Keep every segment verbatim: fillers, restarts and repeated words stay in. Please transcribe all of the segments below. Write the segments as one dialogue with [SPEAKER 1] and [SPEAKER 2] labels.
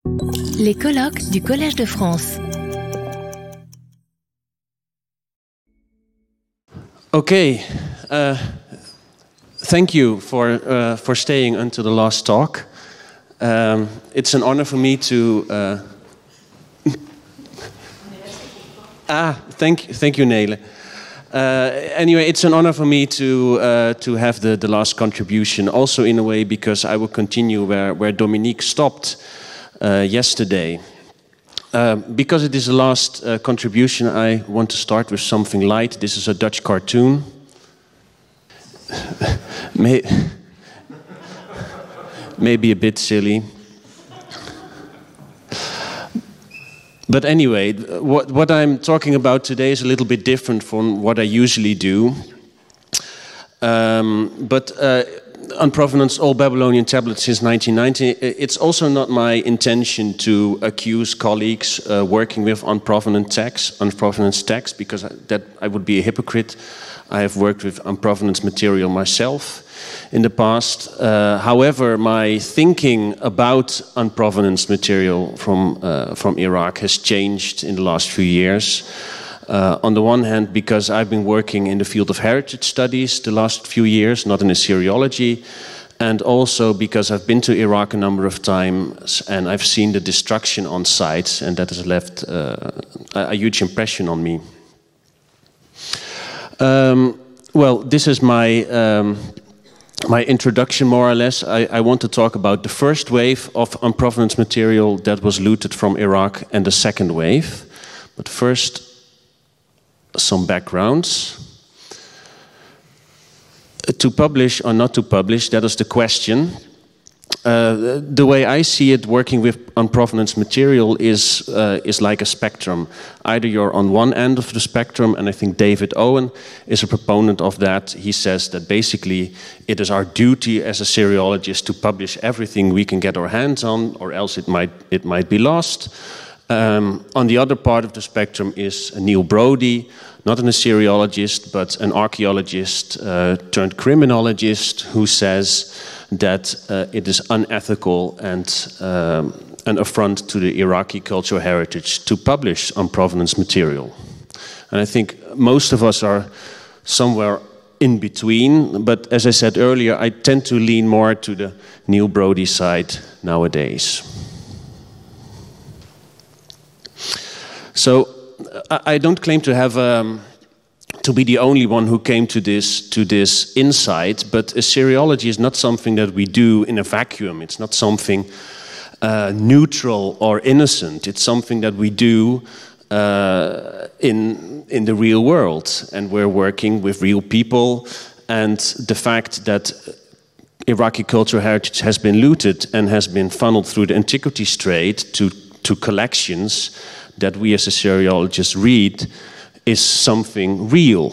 [SPEAKER 1] Les colloques du Collège de France.
[SPEAKER 2] Okay, uh, thank you for uh, for staying until the last talk. Um, it's an honor for me to. Uh... ah, thank thank you, Nele. Uh, anyway, it's an honor for me to uh, to have the the last contribution. Also, in a way, because I will continue where where Dominique stopped uh, yesterday. Uh, because it is the last uh, contribution, I want to start with something light. This is a Dutch cartoon. May, maybe a bit silly. But anyway, what, what I'm talking about today is a little bit different from what I usually do. Um, but uh, on provenance, all Babylonian tablets since nineteen ninety. It's also not my intention to accuse colleagues uh, working with unprovenant texts, unprovenance texts, because that I would be a hypocrite. I have worked with unprovenance material myself in the past. Uh, however, my thinking about unprovenance material from uh, from Iraq has changed in the last few years. Uh, on the one hand, because I've been working in the field of heritage studies the last few years, not in Assyriology, and also because I've been to Iraq a number of times and I've seen the destruction on sites, and that has left uh, a, a huge impression on me. Um, well, this is my um, my introduction, more or less. I, I want to talk about the first wave of unprovenance material that was looted from Iraq and the second wave. But first, some backgrounds. To publish or not to publish, that is the question. Uh, the way I see it, working with unprovenance material is uh, is like a spectrum. Either you're on one end of the spectrum, and I think David Owen is a proponent of that. He says that basically it is our duty as Assyriologists to publish everything we can get our hands on, or else it might it might be lost. Um, on the other part of the spectrum is Neil Brody, not an Assyriologist, but an archaeologist uh, turned criminologist, who says that uh, it is unethical and um, an affront to the Iraqi cultural heritage to publish unprovenance material. And I think most of us are somewhere in between, but as I said earlier, I tend to lean more to the Neil Brody side nowadays. So I don't claim to have um, to be the only one who came to this to this insight, but Assyriology is not something that we do in a vacuum. It's not something uh, neutral or innocent. It's something that we do uh, in in the real world, and we're working with real people. And the fact that Iraqi cultural heritage has been looted and has been funneled through the Antiquities trade to to collections that we as Assyriologists read is something real.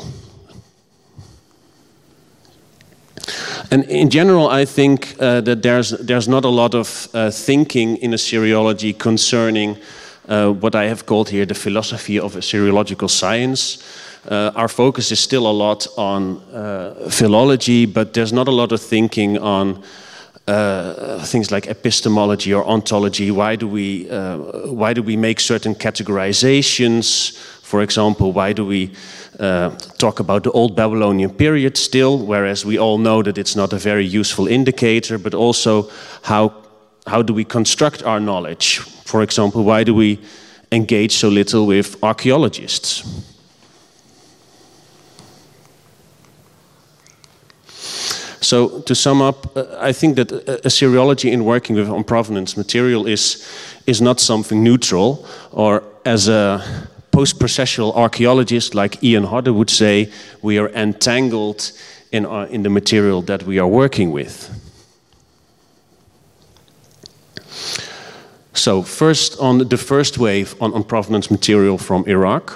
[SPEAKER 2] And in general, I think uh, that there's there's not a lot of uh, thinking in Assyriology concerning uh, what I have called here the philosophy of Assyriological science. Uh, our focus is still a lot on uh, philology, but there's not a lot of thinking on Uh, things like epistemology or ontology. Why do we uh, why do we make certain categorizations? For example, why do we uh, talk about the Old Babylonian period still, whereas we all know that it's not a very useful indicator? But also, how how do we construct our knowledge? For example, why do we engage so little with archaeologists? So to sum up, uh, I think that uh, Assyriology in working with unprovenance material is, is not something neutral, or as a post-processual archaeologist like Ian Hodder would say, we are entangled in, our, in the material that we are working with. So first on the first wave on unprovenance material from Iraq.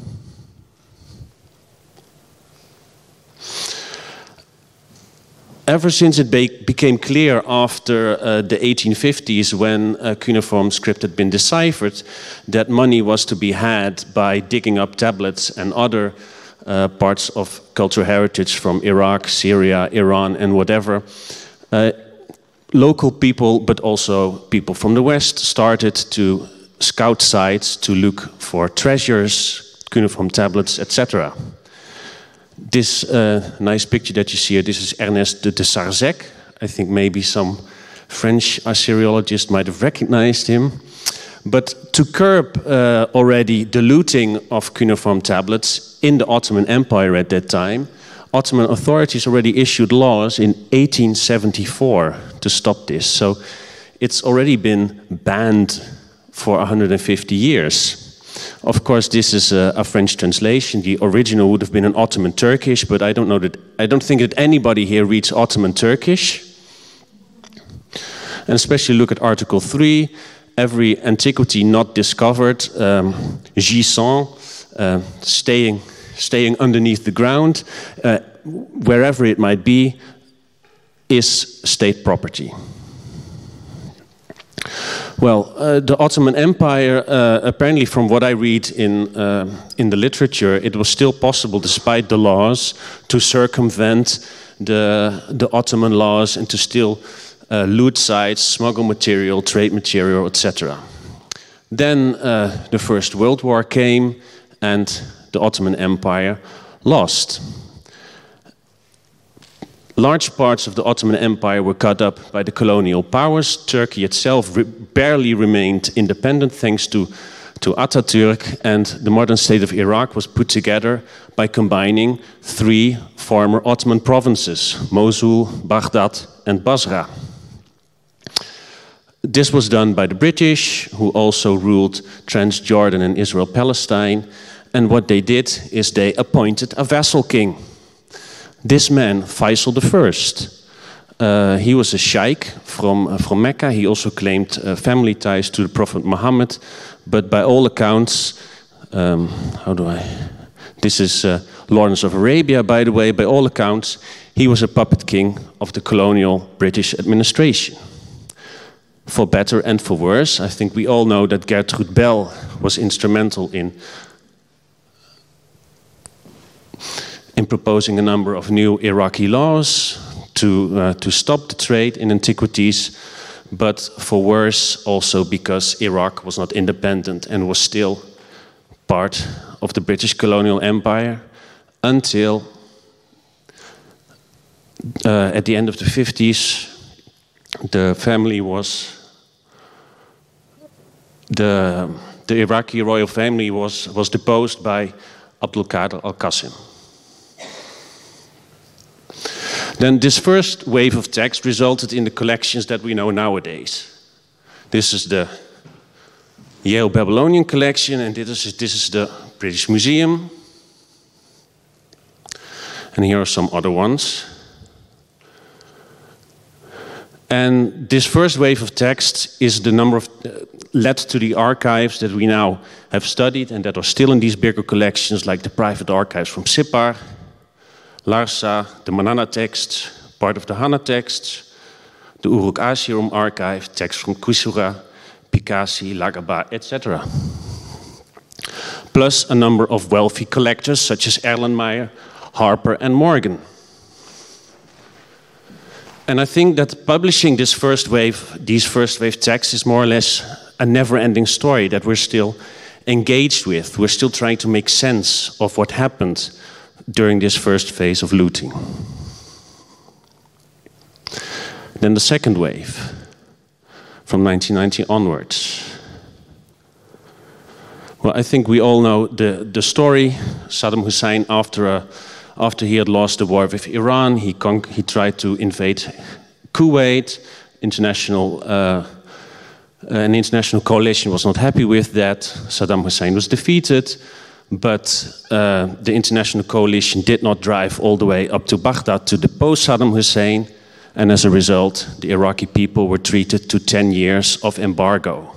[SPEAKER 2] Ever since it be became clear after uh, the eighteen fifties, when uh, cuneiform script had been deciphered, that money was to be had by digging up tablets and other uh, parts of cultural heritage from Iraq, Syria, Iran, and whatever, uh, local people, but also people from the West, started to scout sites to look for treasures, cuneiform tablets, et cetera. This uh, nice picture that you see here, this is Ernest de, de Sarzec. I think maybe some French Assyriologists might have recognized him. But to curb uh, already the looting of cuneiform tablets in the Ottoman Empire at that time, Ottoman authorities already issued laws in eighteen seventy-four to stop this. So it's already been banned for one hundred fifty years. Of course, this is a, a French translation. The original would have been an Ottoman Turkish, but I don't know that, I don't think that anybody here reads Ottoman Turkish. And especially look at Article three, every antiquity not discovered, um, gisant, uh, staying, staying underneath the ground, uh, wherever it might be, is state property. Well, uh, the Ottoman Empire, uh, apparently from what I read in, uh, in the literature, it was still possible, despite the laws, to circumvent the, the Ottoman laws and to still uh, loot sites, smuggle material, trade material, et cetera. Then uh, the First World War came and the Ottoman Empire lost. Large parts of the Ottoman Empire were cut up by the colonial powers. Turkey itself re barely remained independent thanks to, to Atatürk, and the modern state of Iraq was put together by combining three former Ottoman provinces, Mosul, Baghdad and Basra. This was done by the British, who also ruled Transjordan and Israel-Palestine, and what they did is they appointed a vassal king. This man, Faisal the First, uh, he was a sheikh from, uh, from Mecca. He also claimed uh, family ties to the Prophet Muhammad. But by all accounts, um, how do I... This is uh, Lawrence of Arabia, by the way. By all accounts, he was a puppet king of the colonial British administration. For better and for worse, I think we all know that Gertrude Bell was instrumental in in proposing a number of new Iraqi laws to, uh, to stop the trade in antiquities, but for worse also because Iraq was not independent and was still part of the British colonial empire until uh, at the end of the fifties, the family was, the, the Iraqi royal family was, was deposed by Abdul Qadir al-Qasim. Then this first wave of text resulted in the collections that we know nowadays. This is the Yale Babylonian collection, and this is, this is the British Museum. And here are some other ones. And this first wave of text is the number of, uh, led to the archives that we now have studied and that are still in these bigger collections, like the private archives from Sippar, Larsa, the Manana texts, part of the Hana texts, the Uruk-Asierum archive, texts from Kusura, Pikasi, Lagaba, et cetera. Plus a number of wealthy collectors such as Erlenmeyer, Harper and Morgan. And I think that publishing this first wave, these first wave texts is more or less a never-ending story that we're still engaged with. We're still trying to make sense of what happened during this first phase of looting. Then the second wave, from nineteen ninety onwards. Well, I think we all know the, the story. Saddam Hussein, after, a, after he had lost the war with Iran, he, con he tried to invade Kuwait. International, uh, an international coalition was not happy with that. Saddam Hussein was defeated. But uh, the international coalition did not drive all the way up to Baghdad to depose Saddam Hussein, and as a result, the Iraqi people were treated to ten years of embargo.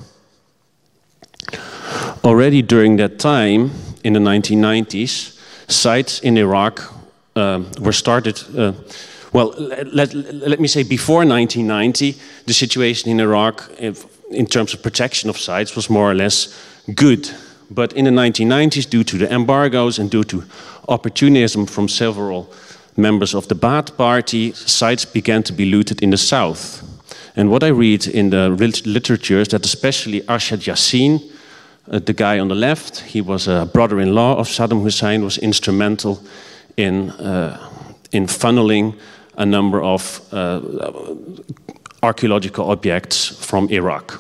[SPEAKER 2] Already during that time, in the nineteen nineties, sites in Iraq um, were started, uh, well, let, let, let me say before nineteen ninety, the situation in Iraq, if, in terms of protection of sites, was more or less good. But in the nineteen nineties, due to the embargoes and due to opportunism from several members of the Ba'ath Party, sites began to be looted in the south. And what I read in the literature is that especially Arshad Yassin, uh, the guy on the left, he was a brother-in-law of Saddam Hussein, was instrumental in, uh, in funneling a number of uh, archaeological objects from Iraq.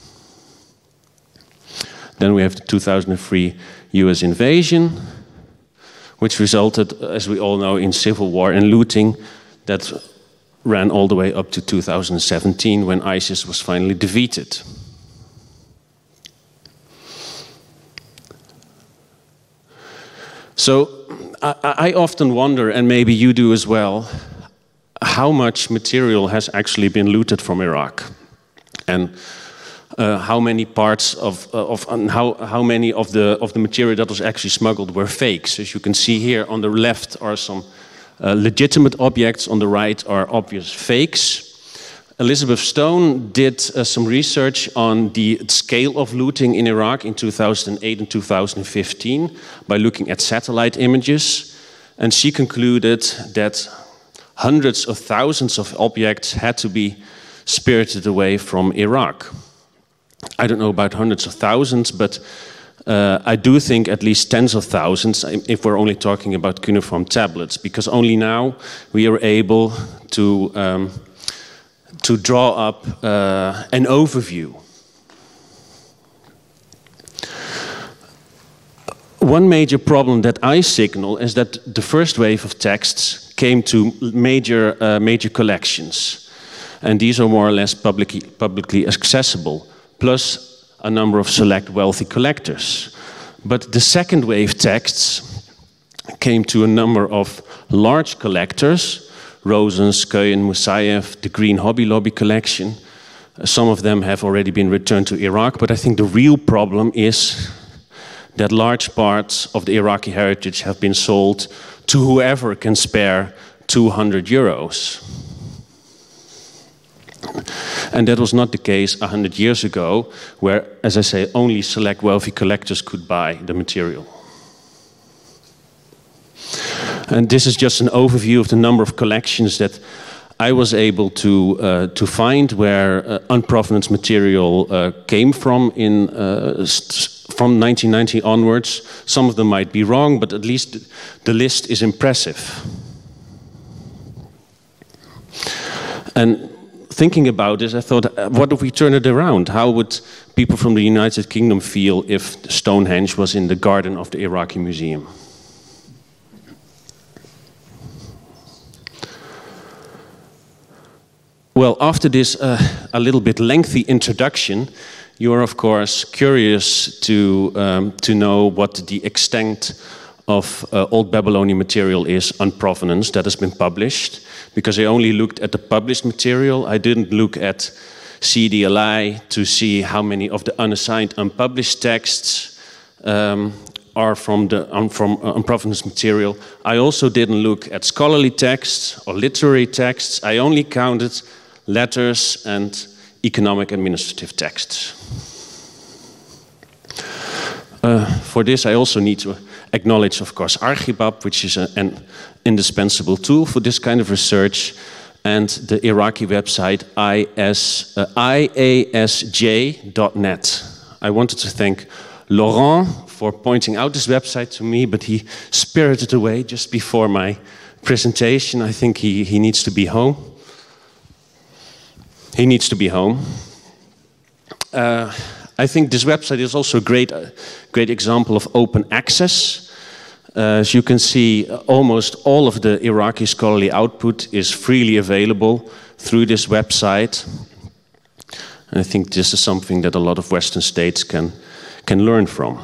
[SPEAKER 2] Then we have the two thousand three U S invasion, which resulted, as we all know, in civil war and looting that ran all the way up to two thousand seventeen, when ISIS was finally defeated. So I, I often wonder, and maybe you do as well, how much material has actually been looted from Iraq, and uh, how many parts of, of and how how many of the of the material that was actually smuggled were fakes. As you can see here, on the left are some uh, legitimate objects, on the right are obvious fakes. Elizabeth Stone did uh, some research on the scale of looting in Iraq in two thousand eight and two thousand fifteen by looking at satellite images, and she concluded that hundreds of thousands of objects had to be spirited away from Iraq. I don't know about hundreds of thousands, but uh, I do think at least tens of thousands if we're only talking about cuneiform tablets, because only now we are able to um, to draw up uh, an overview. One major problem that I signal is that the first wave of texts came to major, uh, major collections, and these are more or less publicly, publicly accessible, plus a number of select wealthy collectors. But the second wave texts came to a number of large collectors, Rosens, Keuyen, Musayev, the Green Hobby Lobby collection. Uh, some of them have already been returned to Iraq, but I think the real problem is that large parts of the Iraqi heritage have been sold to whoever can spare two hundred euros. And that was not the case a hundred years ago, where, as I say, only select wealthy collectors could buy the material. And this is just an overview of the number of collections that I was able to uh, to find where uh, unprovenance material uh, came from in uh, from nineteen ninety onwards. Some of them might be wrong, but at least the list is impressive. And thinking about this, I thought, uh, what if we turn it around? How would people from the United Kingdom feel if Stonehenge was in the garden of the Iraqi Museum? Well, after this uh, a little bit lengthy introduction, you are of course curious to, um, to know what the extent of uh, Old Babylonian material is on provenance that has been published, because I only looked at the published material. I didn't look at C D L I to see how many of the unassigned unpublished texts um, are from the um, from uh, unprovenance material. I also didn't look at scholarly texts or literary texts. I only counted letters and economic administrative texts. Uh, for this I also need to acknowledge, of course, Archibab, which is a, an indispensable tool for this kind of research, and the Iraqi website I A S J dot net. I wanted to thank Laurent for pointing out this website to me, but he spirited away just before my presentation. I think he, he needs to be home. He needs to be home. Uh, I think this website is also a great, uh, great example of open access. Uh, as you can see, almost all of the Iraqi scholarly output is freely available through this website. And I think this is something that a lot of Western states can, can learn from.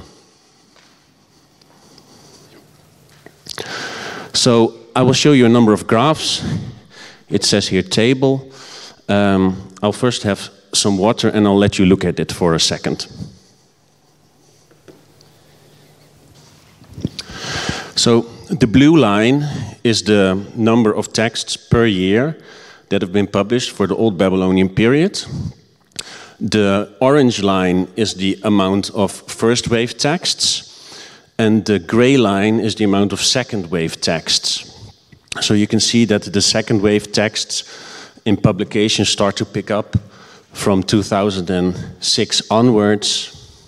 [SPEAKER 2] So I will show you a number of graphs. It says here table. Um, I'll first have some water and I'll let you look at it for a second. So the blue line is the number of texts per year that have been published for the Old Babylonian period. The orange line is the amount of first wave texts, and the gray line is the amount of second wave texts. So you can see that the second wave texts in publication start to pick up from two thousand six onwards.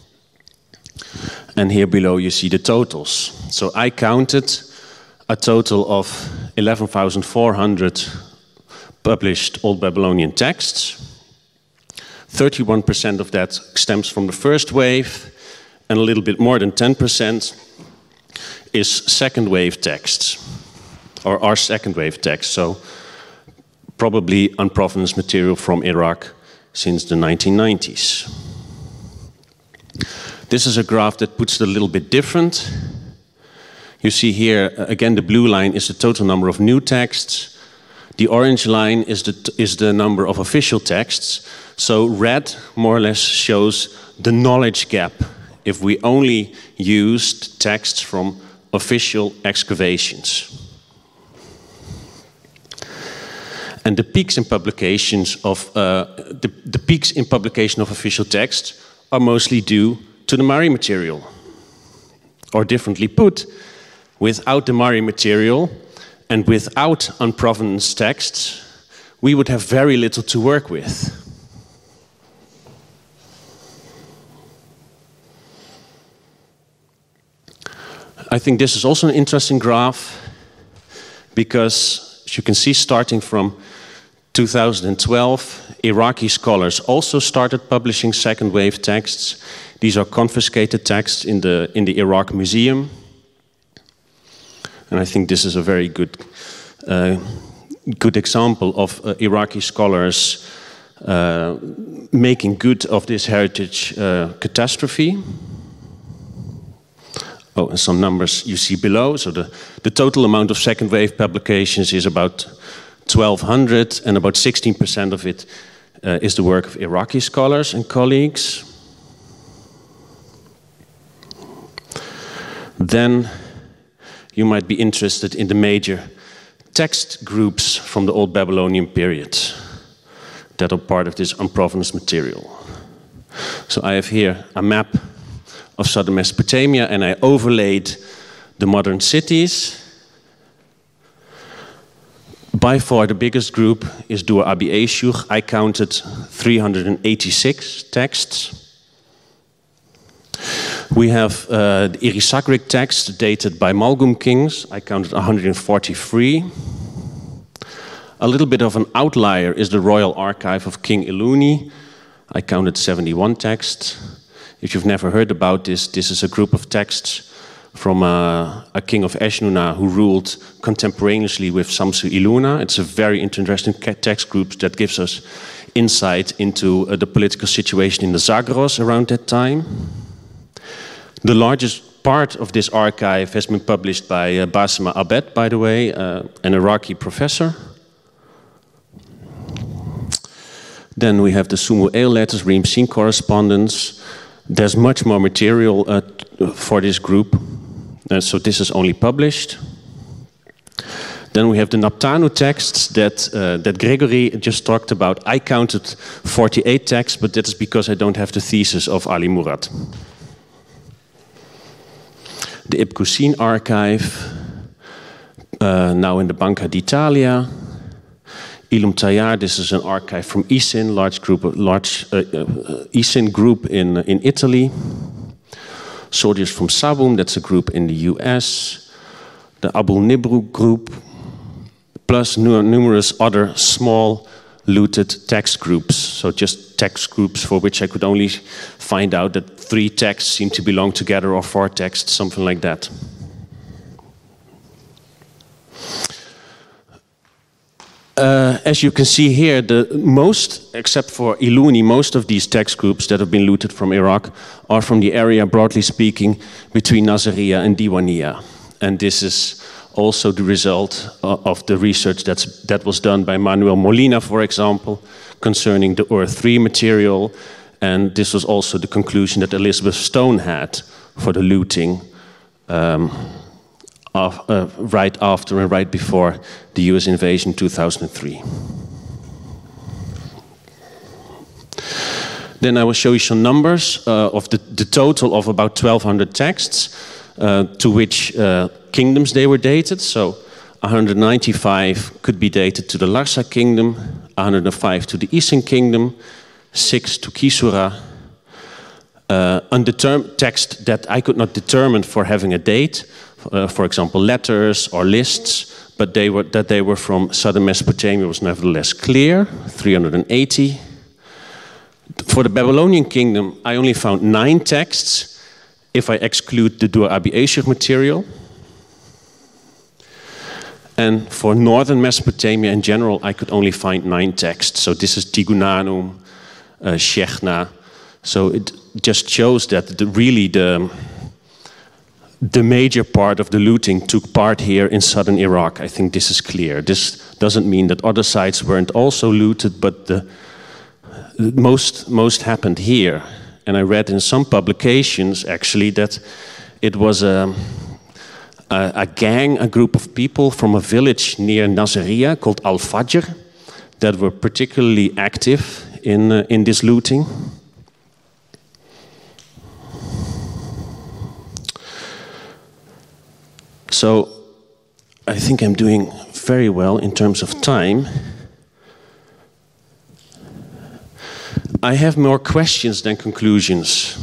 [SPEAKER 2] And here below you see the totals. So I counted a total of eleven thousand four hundred published Old Babylonian texts. thirty-one percent of that stems from the first wave, and a little bit more than ten percent is second wave texts, or our second wave texts, so probably unprovenance material from Iraq since the nineteen nineties. This is a graph that puts it a little bit different. You see here, again, the blue line is the total number of new texts. The orange line is the, is the number of official texts. So red more or less shows the knowledge gap if we only used texts from official excavations. And the peaks in publications of uh, the, the peaks in publication of official texts are mostly due to the Mari material. Or differently put, without the Mari material and without unprovenance texts, we would have very little to work with. I think this is also an interesting graph because, as you can see, starting from two thousand twelve, Iraqi scholars also started publishing second wave texts. These are confiscated texts in the, in the Iraq Museum. And I think this is a very good, uh, good example of uh, Iraqi scholars uh, making good of this heritage uh, catastrophe. Oh, and some numbers you see below. So the, the total amount of second wave publications is about twelve hundred, and about sixteen percent of it uh, is the work of Iraqi scholars and colleagues. Then you might be interested in the major text groups from the Old Babylonian period that are part of this unprovenance material. So I have here a map of southern Mesopotamia, and I overlaid the modern cities. By far the biggest group is Dur Abi Eshur. I counted three hundred eighty-six texts. We have uh, the Irisagric text dated by Malgum kings. I counted one hundred forty-three. A little bit of an outlier is the Royal Archive of King Iluni. I counted seventy-one texts. If you've never heard about this, this is a group of texts from uh, a king of Eshnunna who ruled contemporaneously with Samsu Iluna. It's a very interesting text group that gives us insight into uh, the political situation in the Zagros around that time. The largest part of this archive has been published by uh, Basma Abed, by the way, uh, an Iraqi professor. Then we have the Sumu'el letters, Reem Sin correspondence. There's much more material uh, for this group, uh, so this is only published. Then we have the Naptanu texts that, uh, that Gregory just talked about. I counted forty-eight texts, but that is because I don't have the thesis of Ali Murad. The Ibn archive, uh, now in the Banca d'Italia. Ilum Tayyar, this is an archive from Isin, large group, large uh, uh, Isin group in in Italy. Soldiers from Sabum, that's a group in the U S. The Abul Nibru group, plus nu numerous other small looted text groups. So just text groups for which I could only find out that three texts seem to belong together, or four texts, something like that. Uh, as you can see here, the most, except for Iluni, most of these text groups that have been looted from Iraq are from the area, broadly speaking, between Nasiriyya and Diwaniyya. And this is also the result of the research that's, that was done by Manuel Molina, for example, concerning the Ur three material. And this was also the conclusion that Elizabeth Stone had for the looting um, of, uh, right after and right before the U S invasion in two thousand three. Then I will show you some numbers uh, of the, the total of about twelve hundred texts, uh, to which uh, kingdoms they were dated. So one hundred ninety-five could be dated to the Larsa kingdom, one hundred five to the Eastern kingdom, six to Kisura. Uh, undetermined text that I could not determine for having a date, uh, for example, letters or lists, but they were, that they were from southern Mesopotamia was nevertheless clear, three hundred eighty. For the Babylonian kingdom, I only found nine texts, if I exclude the Dur Abi Eshur material. And for northern Mesopotamia in general, I could only find nine texts. So this is Tigunanum, uh, Shechna. So it just shows that the, really the, the major part of the looting took part here in southern Iraq. I think this is clear. This doesn't mean that other sites weren't also looted, but the, most, most happened here. And I read in some publications actually that it was a, a, a gang, a group of people from a village near Nasiriyah called Al-Fajr that were particularly active in, uh, in this looting. So I think I'm doing very well in terms of time. I have more questions than conclusions.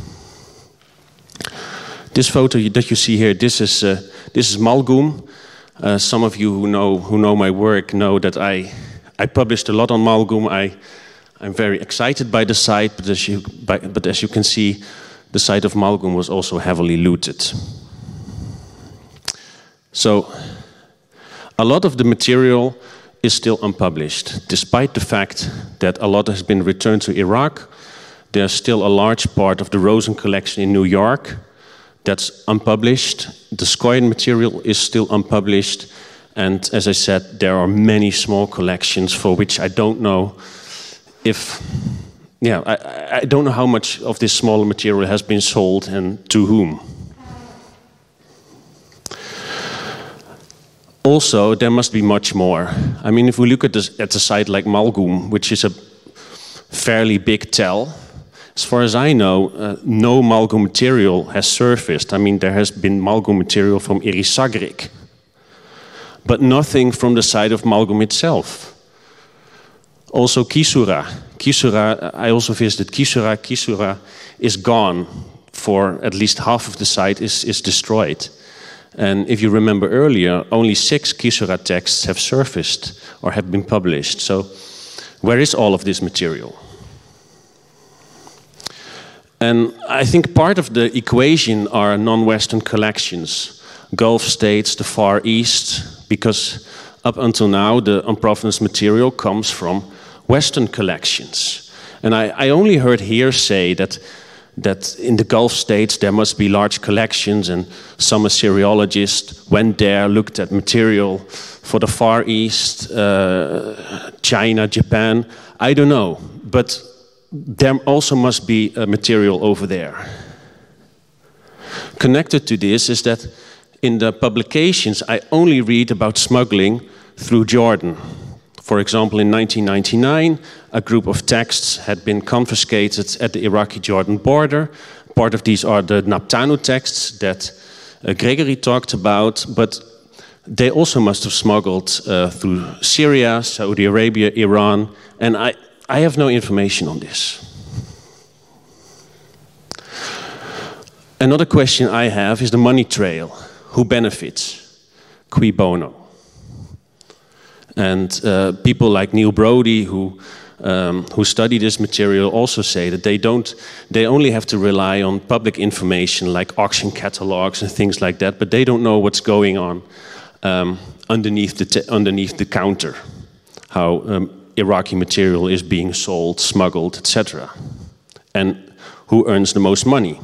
[SPEAKER 2] This photo that you see here, this is uh, this is Malgum. Uh, some of you who know who know my work know that I I published a lot on Malgum. I I'm very excited by the site, but as you by, but as you can see, the site of Malgum was also heavily looted. So a lot of the material is still unpublished. Despite the fact that a lot has been returned to Iraq, there's still a large part of the Rosen collection in New York that's unpublished. The Skoyen material is still unpublished. And as I said, there are many small collections for which I don't know if, yeah, I, I don't know how much of this smaller material has been sold and to whom. Also, there must be much more. I mean, if we look at, this, at a site like Malgum, which is a fairly big tell, as far as I know, uh, no Malgum material has surfaced. I mean, there has been Malgum material from Irisagrik, but nothing from the site of Malgum itself. Also Kisura. Kisura, I also visited Kisura. Kisura is gone, for at least half of the site is, is destroyed. And if you remember earlier, only six Kisura texts have surfaced or have been published. So where is all of this material? And I think part of the equation are non-Western collections, Gulf states, the Far East, because up until now the unprovenance material comes from Western collections. And I, I only heard hearsay that that in the Gulf states there must be large collections, and some Assyriologists went there, looked at material for the Far East, uh, China, Japan. I don't know, but there also must be a material over there. Connected to this is that in the publications I only read about smuggling through Jordan. For example, in nineteen ninety-nine, a group of texts had been confiscated at the Iraqi-Jordan border. Part of these are the Naptanu texts that uh, Gregory talked about, but they also must have smuggled uh, through Syria, Saudi Arabia, Iran, and I, I have no information on this. Another question I have is the money trail. Who benefits? Cui bono? And uh, people like Neil Brody, who um, who study this material, also say that they don't, they only have to rely on public information like auction catalogs and things like that, but they don't know what's going on um, underneath the t underneath the counter, how um, Iraqi material is being sold, smuggled, et cetera, and who earns the most money.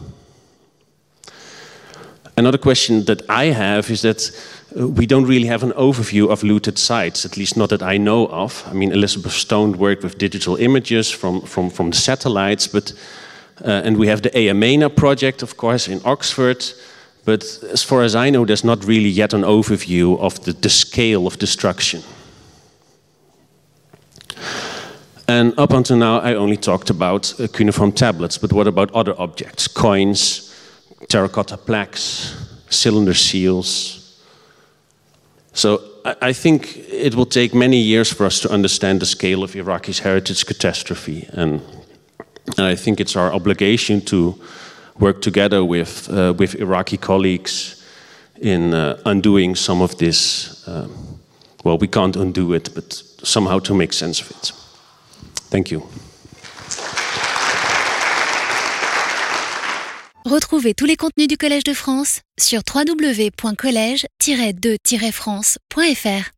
[SPEAKER 2] Another question that I have is that we don't really have an overview of looted sites, at least not that I know of. I mean, Elizabeth Stone worked with digital images from, from, from the satellites, but, uh, and we have the Eamena project, of course, in Oxford, but as far as I know, there's not really yet an overview of the, the scale of destruction. And up until now, I only talked about uh, cuneiform tablets, but what about other objects? Coins, terracotta plaques, cylinder seals, So I, I think it will take many years for us to understand the scale of Iraqi's heritage catastrophe. And, and I think it's our obligation to work together with, uh, with Iraqi colleagues in uh, undoing some of this. Um, well, we can't undo it, but somehow to make sense of it. Thank you.
[SPEAKER 1] Retrouvez tous les contenus du Collège de France sur w w w point collège tiret de tiret france point f r.